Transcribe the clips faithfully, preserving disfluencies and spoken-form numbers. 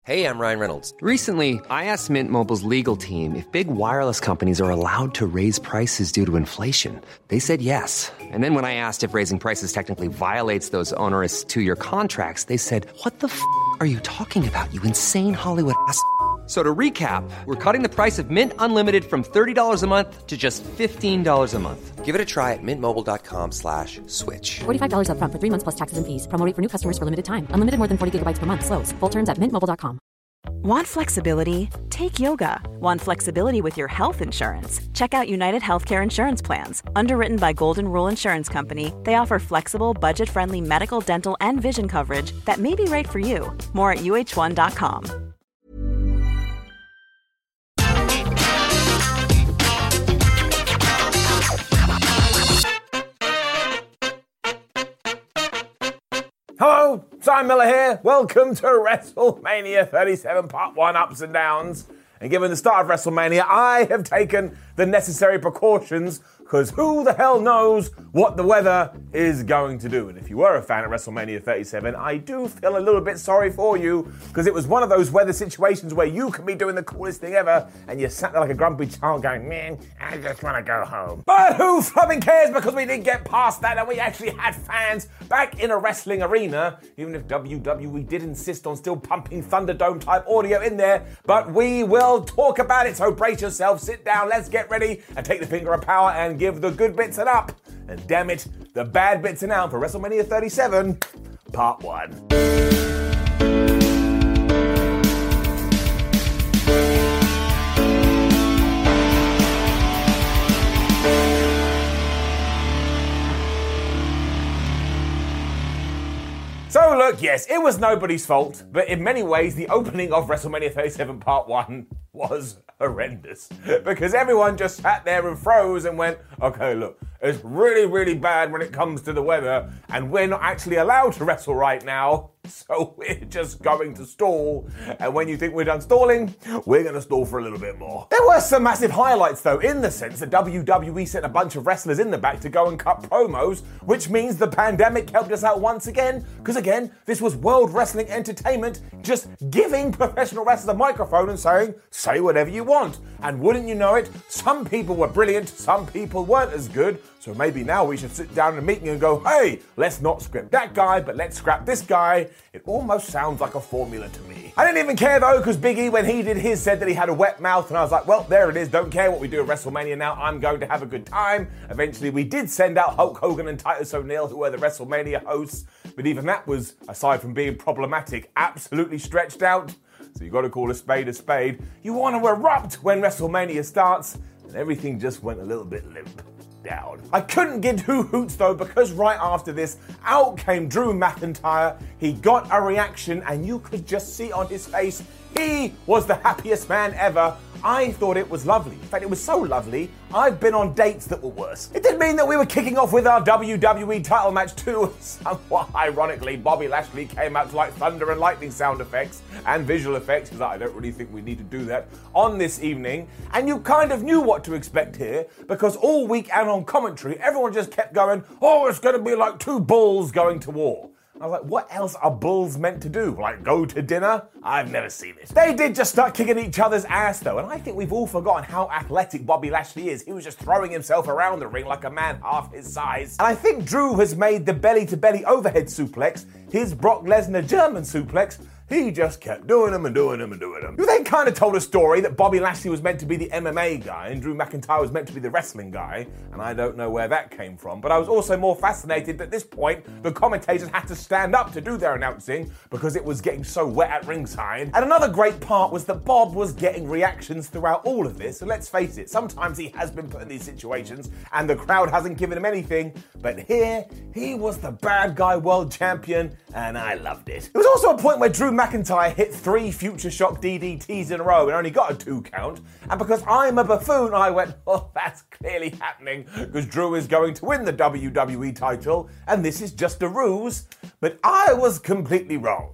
Hey, I'm Ryan Reynolds. Recently, I asked Mint Mobile's legal team if big wireless companies are allowed to raise prices due to inflation. They said yes. And then when I asked if raising prices technically violates those onerous two-year contracts, they said, what the f*** are you talking about, you insane Hollywood ass f- So to recap, we're cutting the price of Mint Unlimited from thirty dollars a month to just fifteen dollars a month. Give it a try at mintmobile.com slash switch. forty-five dollars up front for three months plus taxes and fees. Promo rate for new customers for limited time. Unlimited more than forty gigabytes per month. Slows full terms at mint mobile dot com. Want flexibility? Take yoga. Want flexibility with your health insurance? Check out United Healthcare Insurance Plans. Underwritten by Golden Rule Insurance Company, they offer flexible, budget-friendly medical, dental, and vision coverage that may be right for you. More at U H one dot com. Hello, Simon Miller here. Welcome to WrestleMania thirty-seven Part one Ups and Downs. And given the start of WrestleMania, I have taken the necessary precautions because who the hell knows what the weather is going to do. And if you were a fan of WrestleMania thirty-seven, I do feel a little bit sorry for you because it was one of those weather situations where you can be doing the coolest thing ever and you sat there like a grumpy child going, man, I just want to go home. But who flubbing cares because we did get past that and we actually had fans back in a wrestling arena, even if W W E did insist on still pumping Thunderdome type audio in there. But we will talk about it, so brace yourself, sit down, let's get ready and take the finger of power and give the good bits an up. And damn it, the bad bits are now for WrestleMania thirty-seven, Part one. So look, yes, it was nobody's fault, but in many ways, the opening of WrestleMania thirty-seven Part one was horrendous. Because everyone just sat there and froze and went, okay, look, it's really, really bad when it comes to the weather, and we're not actually allowed to wrestle right now, so we're just going to stall. And when you think we're done stalling, we're going to stall for a little bit more. There were some massive highlights, though, in the sense that W W E sent a bunch of wrestlers in the back to go and cut promos, which means the pandemic helped us out once again, because again, this was World Wrestling Entertainment just giving professional wrestlers a microphone and saying, say whatever you want. And wouldn't you know it, some people were brilliant, some people weren't as good, so maybe now we should sit down in a meeting and go, hey, let's not script that guy, but let's scrap this guy. It almost sounds like a formula to me. I didn't even care though, because Big E, when he did his, said that he had a wet mouth, and I was like, well, there it is, don't care what we do at WrestleMania now, I'm going to have a good time. Eventually we did send out Hulk Hogan and Titus O'Neil, who were the WrestleMania hosts, but even that was, aside from being problematic, absolutely stretched out. So you got to call a spade a spade. You want to erupt when WrestleMania starts, and everything just went a little bit limp down. I couldn't give two hoots though, because right after this, out came Drew McIntyre. He got a reaction, and you could just see on his face, he was the happiest man ever. I thought it was lovely. In fact, it was so lovely, I've been on dates that were worse. It did mean that we were kicking off with our W W E title match too. Somewhat ironically, Bobby Lashley came out to like thunder and lightning sound effects and visual effects, because I don't really think we need to do that on this evening. And you kind of knew what to expect here, because all week and on commentary, everyone just kept going, oh, it's going to be like two bulls going to war. I was like, what else are bulls meant to do? Like, go to dinner? I've never seen it. They did just start kicking each other's ass, though, and I think we've all forgotten how athletic Bobby Lashley is. He was just throwing himself around the ring like a man half his size. And I think Drew has made the belly-to-belly overhead suplex his Brock Lesnar German suplex. He just kept doing them and doing them and doing them. You then kind of told a story that Bobby Lashley was meant to be the M M A guy and Drew McIntyre was meant to be the wrestling guy, and I don't know where that came from. But I was also more fascinated that at this point, the commentators had to stand up to do their announcing because it was getting so wet at ringside. And another great part was that Bob was getting reactions throughout all of this. And let's face it, sometimes he has been put in these situations and the crowd hasn't given him anything. But here, he was the bad guy world champion, and I loved it. There was also a point where Drew McIntyre hit three Future Shock D D Ts in a row and only got a two count. And because I'm a buffoon, I went, oh, that's clearly happening because Drew is going to win the W W E title and this is just a ruse. But I was completely wrong.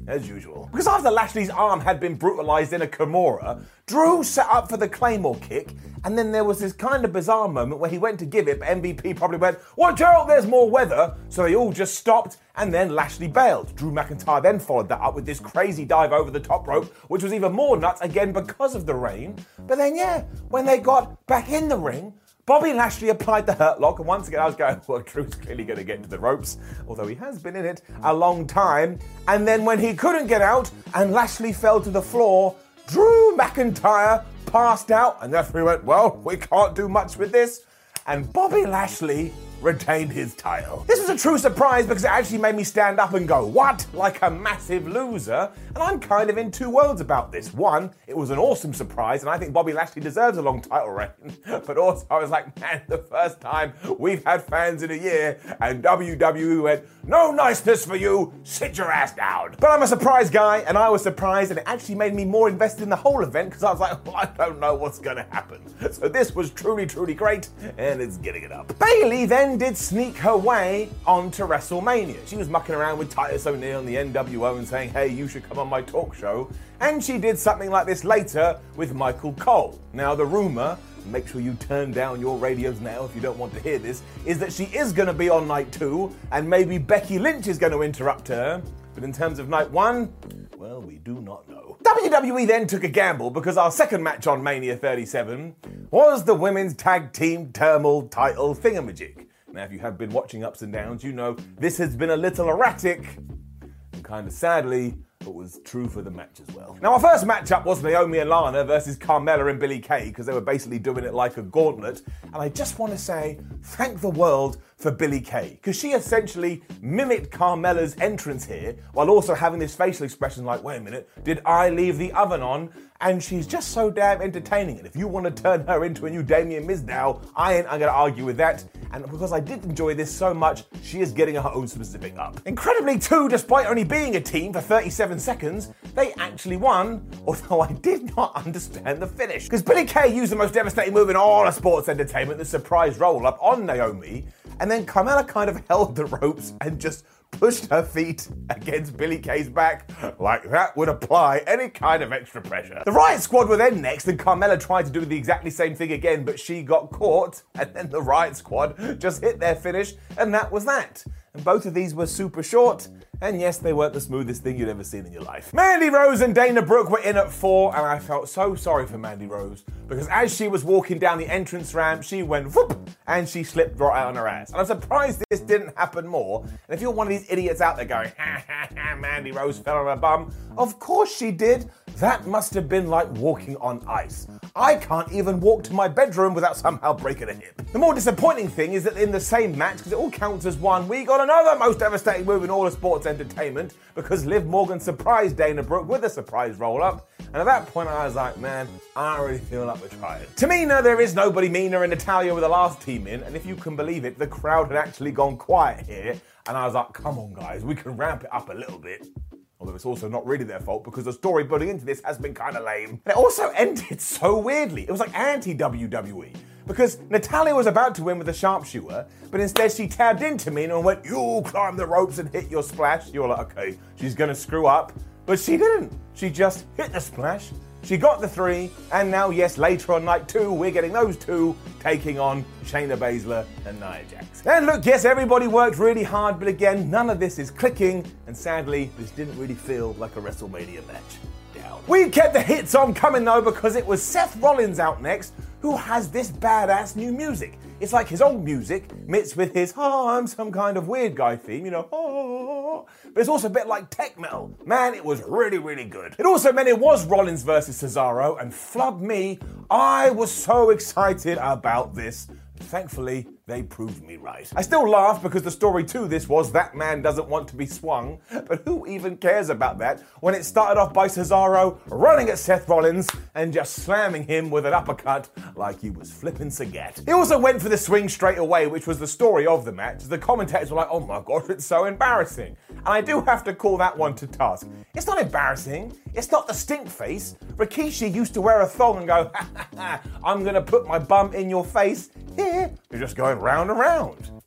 as usual. Because after Lashley's arm had been brutalized in a Kimura, Drew set up for the Claymore kick, and then there was this kind of bizarre moment where he went to give it, but M V P probably went, "Watch out, there's more weather," so they all just stopped, and then Lashley bailed. Drew McIntyre then followed that up with this crazy dive over the top rope, which was even more nuts, again because of the rain. But then, yeah, when they got back in the ring, Bobby Lashley applied the Hurt Lock, and once again I was going, well, Drew's clearly going to get to the ropes, although he has been in it a long time. And then when he couldn't get out, and Lashley fell to the floor, Drew McIntyre passed out, and the referee went, well, we can't do much with this. And Bobby Lashley retained his title. This was a true surprise because it actually made me stand up and go, what? Like a massive loser? And I'm kind of in two worlds about this. One, it was an awesome surprise, and I think Bobby Lashley deserves a long title reign. But also, I was like, man, the first time we've had fans in a year, and W W E went, no niceness for you, sit your ass down. But I'm a surprise guy, and I was surprised, and it actually made me more invested in the whole event because I was like, well, I don't know what's gonna happen. So this was truly, truly great, and it's getting it up. Bayley then did sneak her way onto WrestleMania. She was mucking around with Titus O'Neil and the N W O and saying, hey, you should come on my talk show. And she did something like this later with Michael Cole. Now the rumor, make sure you turn down your radios now if you don't want to hear this, is that she is going to be on night two, and maybe Becky Lynch is going to interrupt her. But in terms of night one, well, we do not know. W W E then took a gamble because our second match on Mania thirty-seven was the Women's Tag Team Turmoil title thingamajig. Now, if you have been watching Ups and Downs, you know this has been a little erratic, and kind of sadly, but was true for the match as well. Now, our first matchup was Naomi and Lana versus Carmella and Billie Kay, because they were basically doing it like a gauntlet. And I just want to say, thank the world for Billie Kay, because she essentially mimicked Carmella's entrance here, while also having this facial expression like, wait a minute, did I leave the oven on? And she's just so damn entertaining. And if you want to turn her into a new Damien Mizdow, I ain't I'm going to argue with that. And because I did enjoy this so much, she is getting her own specific up. Incredibly too, despite only being a team for thirty-seven seconds, they actually won, although I did not understand the finish. Because Billie Kay used the most devastating move in all of sports entertainment, the surprise roll-up on Naomi, and then Carmella kind of held the ropes and just pushed her feet against Billie Kay's back like that would apply any kind of extra pressure. The Riot Squad were then next, and Carmella tried to do the exactly same thing again, but she got caught, and then the Riot Squad just hit their finish, and that was that. And both of these were super short, and yes, they weren't the smoothest thing you'd ever seen in your life. Mandy Rose and Dana Brooke were in at four, and I felt so sorry for Mandy Rose, because as she was walking down the entrance ramp, she went whoop, and she slipped right out on her ass. And I'm surprised this didn't happen more. And if you're one of these idiots out there going, ha ha ha, Mandy Rose fell on her bum, of course she did. That must have been like walking on ice. I can't even walk to my bedroom without somehow breaking a hip. The more disappointing thing is that in the same match, because it all counts as one, we got another most devastating move in all of sports entertainment, because Liv Morgan surprised Dana Brooke with a surprise roll-up. And at that point I was like, man, I don't really feel like we're trying. Tamina, there is nobody meaner, and Natalya were the last team in, and if you can believe it, the crowd had actually gone quiet here, and I was like, come on guys, we can ramp it up a little bit. Although it's also not really their fault because the story building into this has been kind of lame. And it also ended so weirdly. It was like anti-W W E. Because Natalya was about to win with a sharpshooter, but instead she tabbed into me and went, you climb the ropes and hit your splash. You're like, okay, she's going to screw up. But she didn't. She just hit the splash. She got the three, and now, yes, later on night two, we're getting those two taking on Shayna Baszler and Nia Jax. And look, yes, everybody worked really hard, but again, none of this is clicking, and sadly, this didn't really feel like a WrestleMania match. Down. We kept the hits on coming though, because it was Seth Rollins out next, who has this badass new music. It's like his old music mixed with his, oh, I'm some kind of weird guy theme, you know, oh, but it's also a bit like tech metal. Man, it was really, really good. It also meant it was Rollins versus Cesaro, and flub me, I was so excited about this. Thankfully, they proved me right. I still laugh because the story to this was that man doesn't want to be swung, but who even cares about that when it started off by Cesaro running at Seth Rollins and just slamming him with an uppercut like he was flipping Sagat. He also went for the swing straight away, which was the story of the match. The commentators were like, oh my gosh, it's so embarrassing. And I do have to call that one to task. It's not embarrassing. It's not the stink face. Rikishi used to wear a thong and go, ha ha ha, I'm gonna put my bum in your face. Yeah, you're just going round and round. I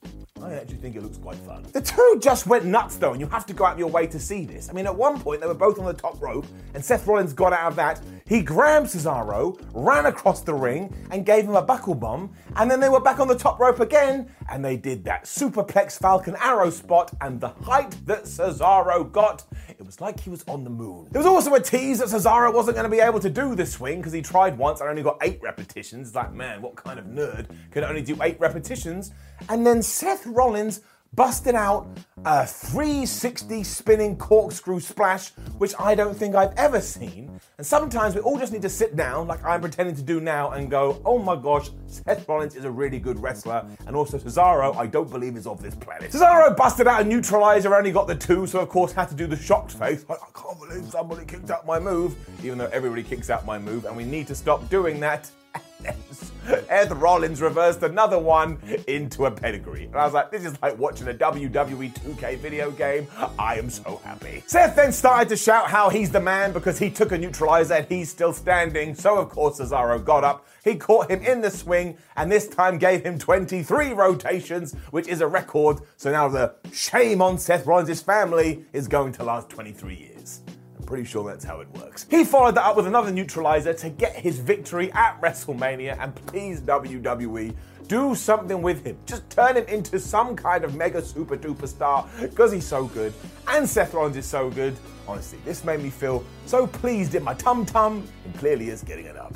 I actually think it looks quite fun. The two just went nuts though, and you have to go out of your way to see this. I mean, at one point they were both on the top rope, and Seth Rollins got out of that. He grabbed Cesaro, ran across the ring, and gave him a buckle bomb, and then they were back on the top rope again, and they did that superplex Falcon Arrow spot, and the height that Cesaro got, it was like he was on the moon. There was also a tease that Cesaro wasn't going to be able to do this swing because he tried once and only got eight repetitions. It's like, man, what kind of nerd can only do eight repetitions? And then Seth Rollins busted out a three sixty spinning corkscrew splash, which I don't think I've ever seen. And sometimes we all just need to sit down, like I'm pretending to do now, and go, oh my gosh, Seth Rollins is a really good wrestler. And also Cesaro, I don't believe is of this planet. Cesaro busted out a neutralizer, only got the two, so of course had to do the shocked face. Like, I can't believe somebody kicked out my move, even though everybody kicks out my move, and we need to stop doing that. Seth Rollins reversed another one into a pedigree. And I was like, this is like watching a W W E two K video game. I am so happy. Seth then started to shout how he's the man because he took a neutralizer and he's still standing. So of course Cesaro got up. He caught him in the swing and this time gave him twenty-three rotations, which is a record. So now the shame on Seth Rollins' family is going to last twenty-three years. Pretty sure that's how it works. He followed that up with another neutralizer to get his victory at WrestleMania, and please W W E, do something with him. Just turn him into some kind of mega super duper star because he's so good and Seth Rollins is so good. Honestly, this made me feel so pleased in my tum-tum and clearly is getting it up.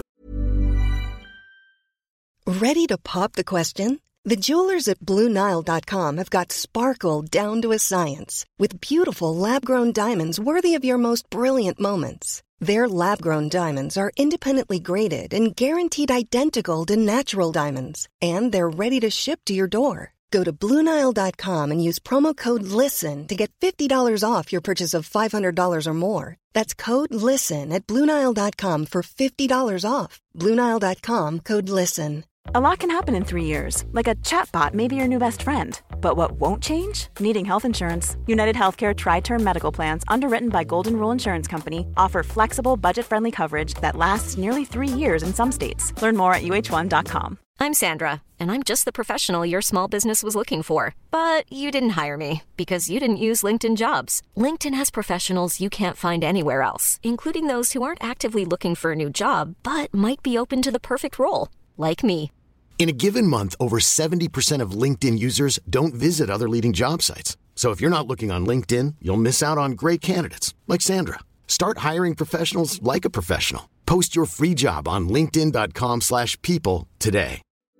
Ready to pop the question? The jewelers at Blue Nile dot com have got sparkle down to a science with beautiful lab-grown diamonds worthy of your most brilliant moments. Their lab-grown diamonds are independently graded and guaranteed identical to natural diamonds, and they're ready to ship to your door. Go to Blue Nile dot com and use promo code LISTEN to get fifty dollars off your purchase of five hundred dollars or more. That's code LISTEN at Blue Nile dot com for fifty dollars off. Blue Nile dot com, code LISTEN. A lot can happen in three years, like a chatbot may be your new best friend. But what won't change? Needing health insurance. United Healthcare Tri-Term Medical Plans, underwritten by Golden Rule Insurance Company, offer flexible, budget-friendly coverage that lasts nearly three years in some states. Learn more at U H one dot com. I'm Sandra, and I'm just the professional your small business was looking for. But you didn't hire me because you didn't use LinkedIn Jobs. LinkedIn has professionals you can't find anywhere else, including those who aren't actively looking for a new job, but might be open to the perfect role, like me. In a given month, over seventy percent of LinkedIn users don't visit other leading job sites. So if you're not looking on LinkedIn, you'll miss out on great candidates like Sandra. Start hiring professionals like a professional. Post your free job on linkedin dot com slash people today.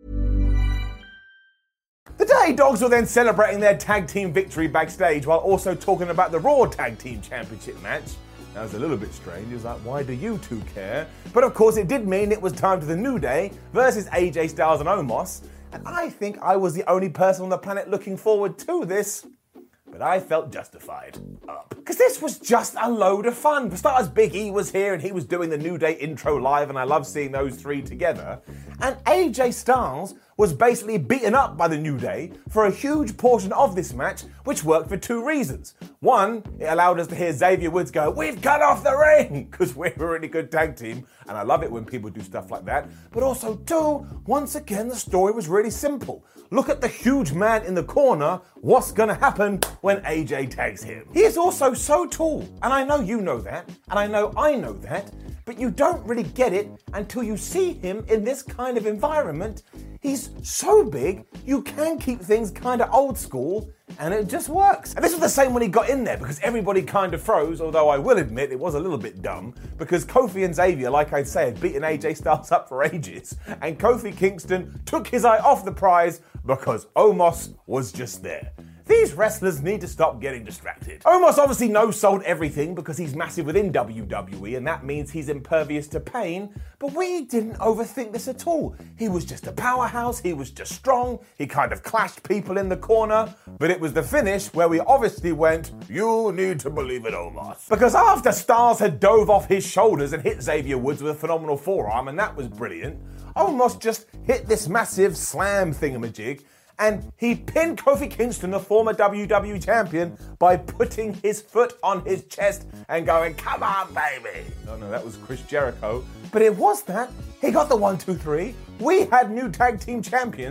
The Dirty Dogs were then celebrating their tag team victory backstage while also talking about the Raw Tag Team Championship match. That was a little bit strange. It was like, why do you two care? But of course it did mean it was time for the New Day versus A J Styles and Omos. And I think I was the only person on the planet looking forward to this. But I felt justified. Up. Because this was just a load of fun. For starters, Big E was here and he was doing the New Day intro live, and I love seeing those three together. And A J Styles was basically beaten up by the New Day for a huge portion of this match, which worked for two reasons. One, it allowed us to hear Xavier Woods go, "We've cut off the ring," because we're a really good tag team, and I love it when people do stuff like that. But also, two, once again, the story was really simple. Look at the huge man in the corner. What's gonna happen when A J tags him? He is also so tall, and I know you know that, and I know I know that, but you don't really get it until you see him in this kind of environment. He's so big, you can keep things kind of old school, and it just works. And this was the same when he got in there, because everybody kind of froze, although I will admit it was a little bit dumb, because Kofi and Xavier, like I'd say, had beaten A J Styles up for ages, and Kofi Kingston took his eye off the prize because Omos was just there. These wrestlers need to stop getting distracted. Omos obviously no-sold everything because he's massive within W W E, and that means he's impervious to pain, but we didn't overthink this at all. He was just a powerhouse, he was just strong, he kind of clashed people in the corner, but it was the finish where we obviously went, "You need to believe it, Omos." Because after Styles had dove off his shoulders and hit Xavier Woods with a phenomenal forearm, and that was brilliant, Omos just hit this massive slam thingamajig, and he pinned Kofi Kingston, the former W W E champion, by putting his foot on his chest and going, "Come on, baby." No, no, that was Chris Jericho. But it was that. He got the one, two, three. We had new tag team champions,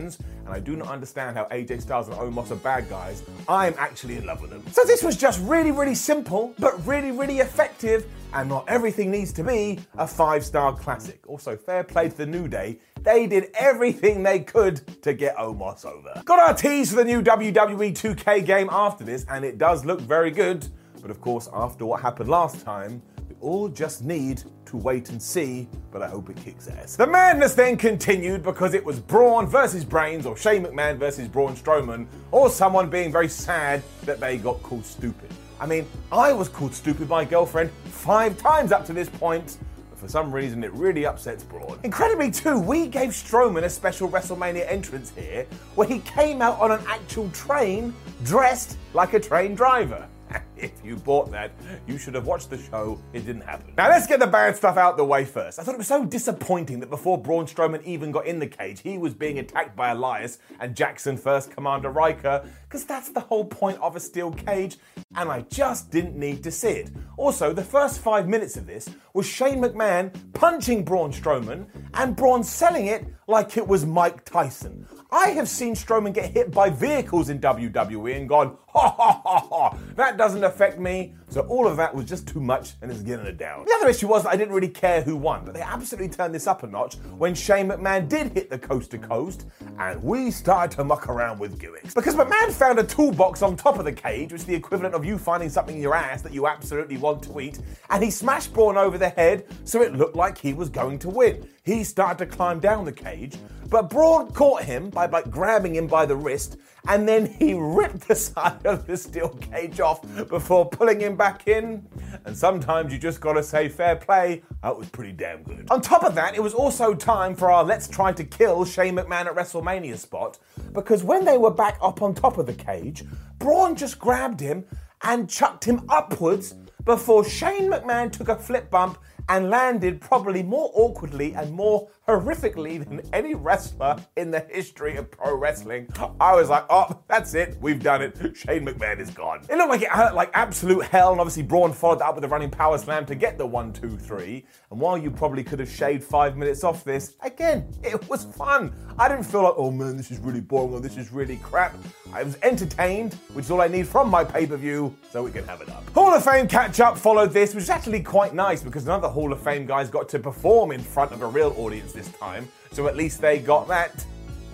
and I do not understand how A J Styles and Omos are bad guys. I'm actually in love with them. So this was just really, really simple, but really, really effective, and not everything needs to be a five-star classic. Also, fair play to the New Day. They did everything they could to get Omos over. Got our tease for the new W W E two K game after this, and it does look very good. But of course, after what happened last time, we all just need to wait and see, but I hope it kicks ass. The madness then continued because it was Braun versus Brains, or Shane McMahon versus Braun Strowman, or someone being very sad that they got called stupid. I mean, I was called stupid by my girlfriend five times up to this point, but for some reason it really upsets Braun. Incredibly too, we gave Strowman a special WrestleMania entrance here, where he came out on an actual train, dressed like a train driver. If you bought that, you should have watched the show. It didn't happen. Now let's get the bad stuff out the way first. I thought it was so disappointing that before Braun Strowman even got in the cage, he was being attacked by Elias and Jackson First Commander Riker, because that's the whole point of a steel cage, and I just didn't need to see it. Also, the first five minutes of this was Shane McMahon punching Braun Strowman and Braun selling it like it was Mike Tyson. I have seen Strowman get hit by vehicles in W W E and gone, ha ha ha ha, that doesn't affect me. So all of that was just too much and it's getting it down. The other issue was that I didn't really care who won, but they absolutely turned this up a notch when Shane McMahon did hit the coast to coast and we started to muck around with gimmicks. Because McMahon found a toolbox on top of the cage, which is the equivalent of you finding something in your ass that you absolutely want to eat, and he smashed Braun over the head so it looked like he was going to win. He started to climb down the cage, but Braun caught him by like grabbing him by the wrist, and then he ripped the side of the steel cage off before pulling him back in. And sometimes you just gotta say fair play, that was pretty damn good. On top of that, it was also time for our let's try to kill Shane McMahon at WrestleMania spot, because when they were back up on top of the cage, Braun just grabbed him and chucked him upwards before Shane McMahon took a flip bump and landed probably more awkwardly and more horrifically than any wrestler in the history of pro wrestling. I was like, oh, that's it, we've done it. Shane McMahon is gone. It looked like it hurt like absolute hell, and obviously Braun followed that up with a running power slam to get the one, two, three. And while you probably could have shaved five minutes off this, again, it was fun. I didn't feel like, oh man, this is really boring or this is really crap. I was entertained, which is all I need from my pay-per-view, so we can have it up. Hall of Fame catch-up followed this, which was actually quite nice because none of the Hall of Fame guys got to perform in front of a real audience this time, so at least they got that.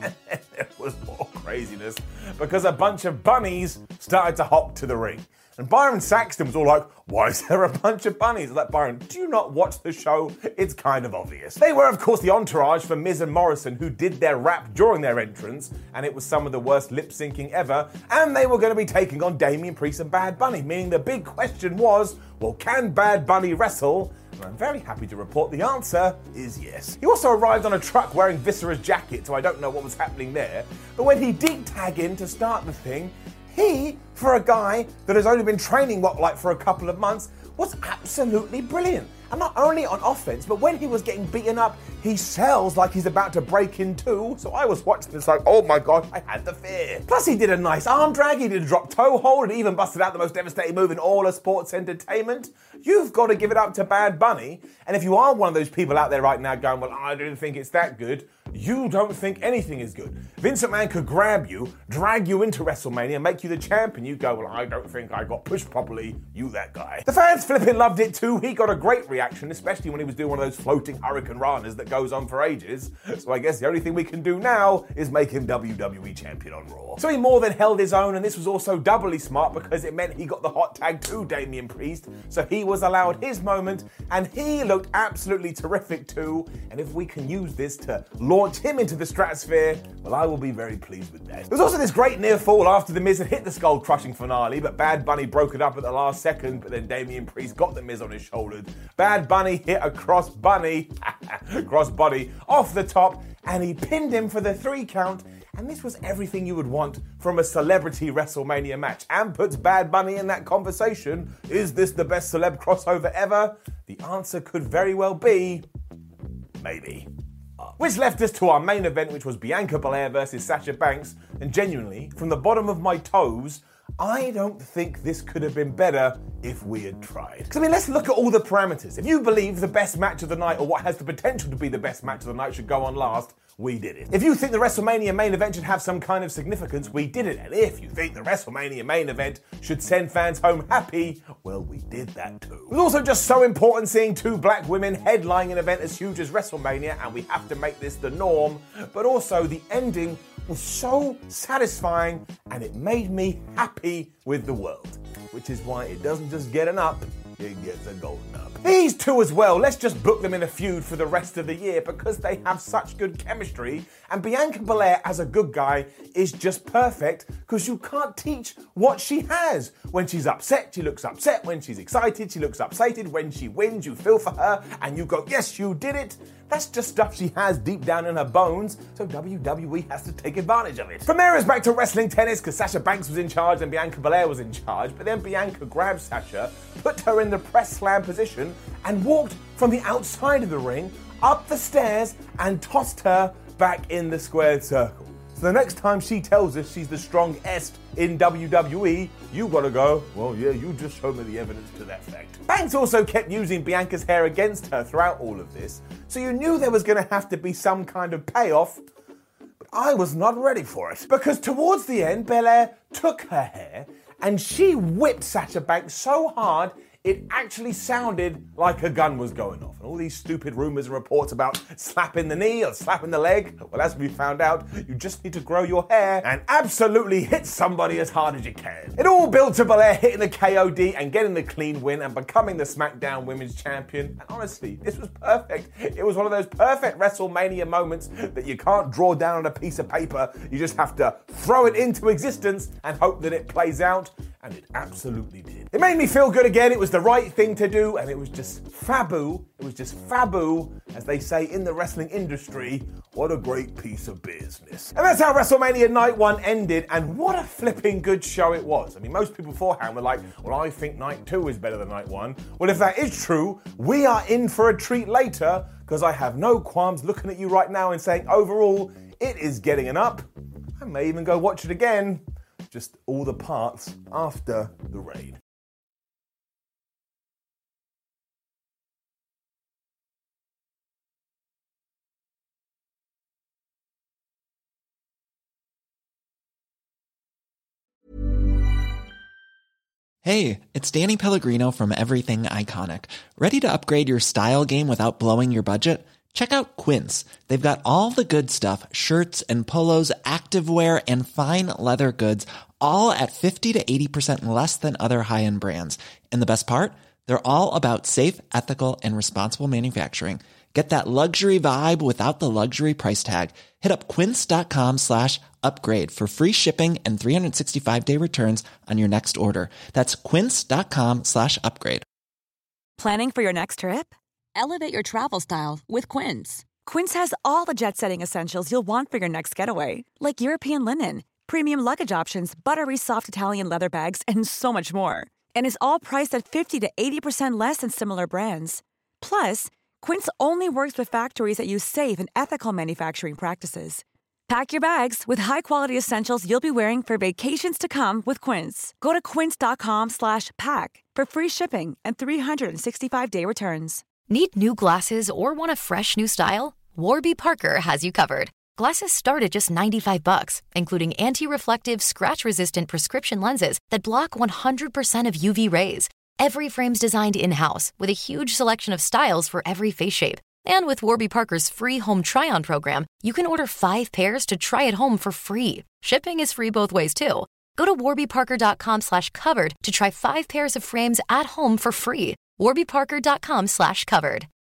It was more craziness because a bunch of bunnies started to hop to the ring. And Byron Saxton was all like, why is there a bunch of bunnies? I was like, Byron, do you not watch the show? It's kind of obvious. They were, of course, the entourage for Miz and Morrison, who did their rap during their entrance, and it was some of the worst lip-syncing ever, and they were going to be taking on Damian Priest and Bad Bunny, meaning the big question was, well, can Bad Bunny wrestle? And I'm very happy to report the answer is yes. He also arrived on a truck wearing Viscera's jacket, so I don't know what was happening there, but when he did tag in to start the thing, he, for a guy that has only been training, what, like for a couple of months, was absolutely brilliant. And not only on offense, but when he was getting beaten up, he sells like he's about to break in two. So I was watching this like, oh my God, I had the fear. Plus he did a nice arm drag, he did a drop toe hold, and even busted out the most devastating move in all of sports entertainment. You've got to give it up to Bad Bunny. And if you are one of those people out there right now going, well, I don't think it's that good, you don't think anything is good. Vince McMahon could grab you, drag you into WrestleMania, make you the champion. You go, well, I don't think I got pushed properly. You that guy. The fans flipping loved it too. He got a great reaction, especially when he was doing one of those floating Hurricane Ranas that goes on for ages. So I guess the only thing we can do now is make him W W E champion on Raw. So he more than held his own, and this was also doubly smart because it meant he got the hot tag to Damian Priest. So he was allowed his moment, and he looked absolutely terrific too. And if we can use this to launch him into the stratosphere, well, I will be very pleased with that. There was also this great near fall after The Miz had hit the skull-crushing finale, but Bad Bunny broke it up at the last second, but then Damian Priest got The Miz on his shoulders. Bad Bunny hit a cross bunny, cross body, off the top, and he pinned him for the three count, and this was everything you would want from a celebrity WrestleMania match, and puts Bad Bunny in that conversation. Is this the best celeb crossover ever? The answer could very well be, maybe. Which left us to our main event, which was Bianca Belair versus Sasha Banks, and genuinely, from the bottom of my toes, I don't think this could have been better if we had tried. Because, I mean, let's look at all the parameters. If you believe the best match of the night, or what has the potential to be the best match of the night, should go on last, we did it. If you think the WrestleMania main event should have some kind of significance, we did it. And if you think the WrestleMania main event should send fans home happy, well, we did that too. It was also just so important seeing two black women headlining an event as huge as WrestleMania, and we have to make this the norm. But also, the ending was so satisfying, and it made me happy with the world. Which is why it doesn't just get an up, it gets a golden up. These two as well, let's just book them in a feud for the rest of the year because they have such good chemistry, and Bianca Belair as a good guy is just perfect because you can't teach what she has. When she's upset, she looks upset. When she's excited, she looks excited. When she wins, you feel for her and you go, yes, you did it. That's just stuff she has deep down in her bones, so W W E has to take advantage of it. From there, it's back to wrestling tennis, because Sasha Banks was in charge and Bianca Belair was in charge, but then Bianca grabbed Sasha, put her in the press slam position, and walked from the outside of the ring, up the stairs, and tossed her back in the squared circle. So the next time she tells us she's the strongest in W W E, you gotta go, well, yeah, you just showed me the evidence to that fact. Banks also kept using Bianca's hair against her throughout all of this, so you knew there was gonna have to be some kind of payoff, but I was not ready for it. Because towards the end, Belair took her hair and she whipped Sasha Banks so hard it actually sounded like a gun was going off. And all these stupid rumors and reports about slapping the knee or slapping the leg, well, as we found out, you just need to grow your hair and absolutely hit somebody as hard as you can. It all built to Belair hitting the K O D and getting the clean win and becoming the SmackDown Women's Champion. And honestly, this was perfect. It was one of those perfect WrestleMania moments that you can't draw down on a piece of paper. You just have to throw it into existence and hope that it plays out. And it absolutely did. It made me feel good again. It was the right thing to do, and it was just fabu. It was just fabu, as they say in the wrestling industry. What a great piece of business. And that's how WrestleMania Night one ended, and what a flipping good show it was. I mean, most people beforehand were like, well, I think Night two is better than Night one. Well, if that is true, we are in for a treat later, because I have no qualms looking at you right now and saying, overall, it is getting an up. I may even go watch it again. Just all the parts after the raid. Hey, it's Danny Pellegrino from Everything Iconic. Ready to upgrade your style game without blowing your budget? Check out Quince. They've got all the good stuff, shirts and polos, activewear, and fine leather goods, all at fifty to eighty percent less than other high-end brands. And the best part? They're all about safe, ethical, and responsible manufacturing. Get that luxury vibe without the luxury price tag. Hit up quince.com slash upgrade for free shipping and three sixty-five day returns on your next order. That's quince.com slash upgrade. Planning for your next trip? Elevate your travel style with Quince. Quince has all the jet-setting essentials you'll want for your next getaway, like European linen, premium luggage options, buttery soft Italian leather bags, and so much more. And is all priced at fifty to eighty percent less than similar brands. Plus, Quince only works with factories that use safe and ethical manufacturing practices. Pack your bags with high-quality essentials you'll be wearing for vacations to come with Quince. Go to quince.com slash pack for free shipping and three sixty-five day returns. Need new glasses or want a fresh new style? Warby Parker has you covered. Glasses start at just ninety-five bucks, including anti-reflective, scratch-resistant prescription lenses that block one hundred percent of U V rays. Every frame's designed in-house with a huge selection of styles for every face shape. And with Warby Parker's free home try-on program, you can order five pairs to try at home for free. Shipping is free both ways, too. Go to warbyparker.com slash covered to try five pairs of frames at home for free. warbyparker.com slash covered.